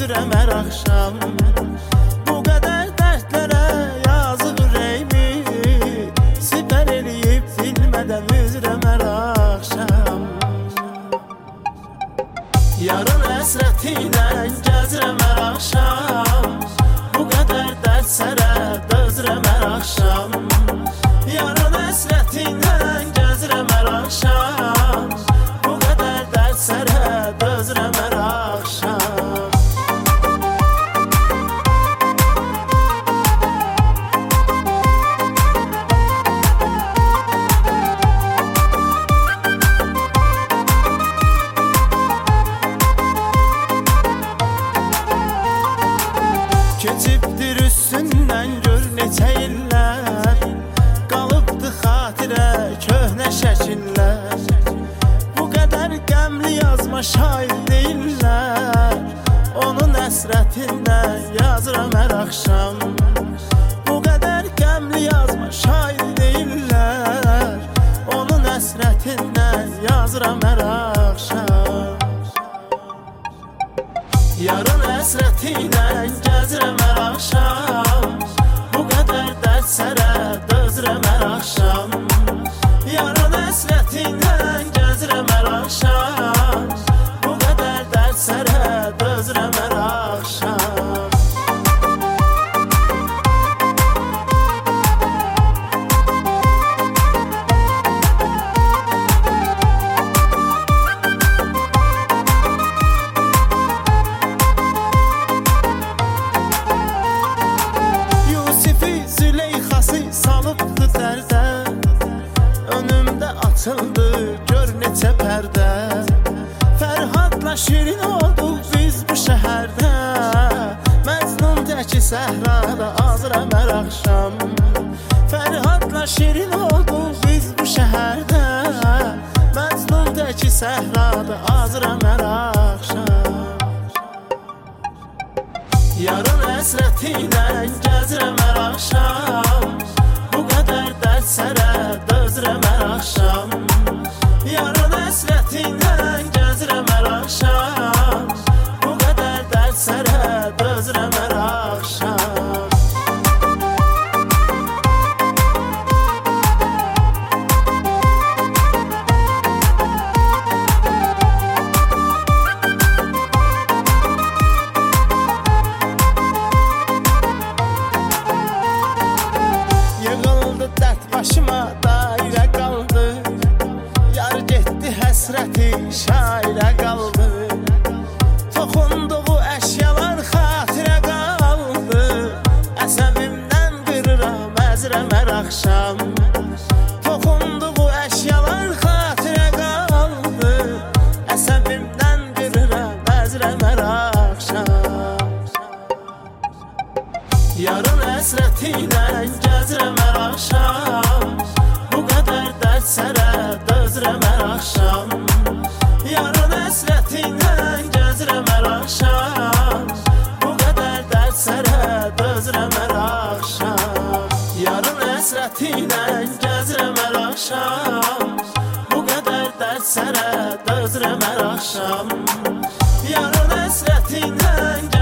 üzrəm hər axşam. Bu qədər dərdlərə yazıq ürəyimi sipər eləyib bilmədən üzrəm hər axşam. Yarın həsrəti ilə gəzirəm hər axşam. Bu qədər dərd sərə dözürəm hər axşam. Yarın həsrəti ilə gəzirəm hər axşam. Bu qədər dərd sərə dözürəm hər axşam. Keçibdir üstündən gör neçə illər, qalıbdı xatirə köhnə şəkillər. Bu qədər qəmli yazma şair deyirlər, onun həsrətindən yazıram hər axşam. Bu qədər qəmli yazma şair deyirlər, onun həsrətindən yazıram hər axşam. Yarın həsrəti ilə gəzirəm hər axşam. Bu qədər dərd sərə dözürəm hər axşam. Yarın həsrəti ilə gəzirəm hər axşam. Bu qədər dərd sərə dözürəm hər axşam. Salıbdı dərdə, önümdə açıldı gör neçə pərdə. Fərhadla şirin olduq biz bu şəhərdə, Məcnun təki səhrada azıram hər axşam. Fərhadla şirin olduq biz bu şəhərdə, Məcnun təki səhrada azıram hər axşam. Yarın həsrəti ilə gəzirəm hər axşam. Bu qədər dərd sərə dözürəm hər axşam. Yarın həsrəti ilə gəzirəm hər axşam. Bu qədər dərd sərə dözürəm hər axşam. Yığıldı dərd başıma dairə qaldı, yar getdi həsrəti şairə qaldı. Toxunduğu əşyalar xatirə qaldı, əsəbimdən qırıram əzrəm hər axşam. Toxunduğu əşyalar xatirə qaldı, əsəbimdən qırıram əzrəm hər axşam. Yarın həsrəti ilə gəzirəm hər axşam. Bu qədər dərd sərə dözürəm hər axşam. Yarın həsrəti ilə gəzirəm hər axşam. Bu qədər dərd sərə dözürəm hər axşam. Yarın həsrəti ilə gəzirəm hər axşam. Bu qədər dərd sərə dözürəm hər axşam. Yarın həsrəti ilə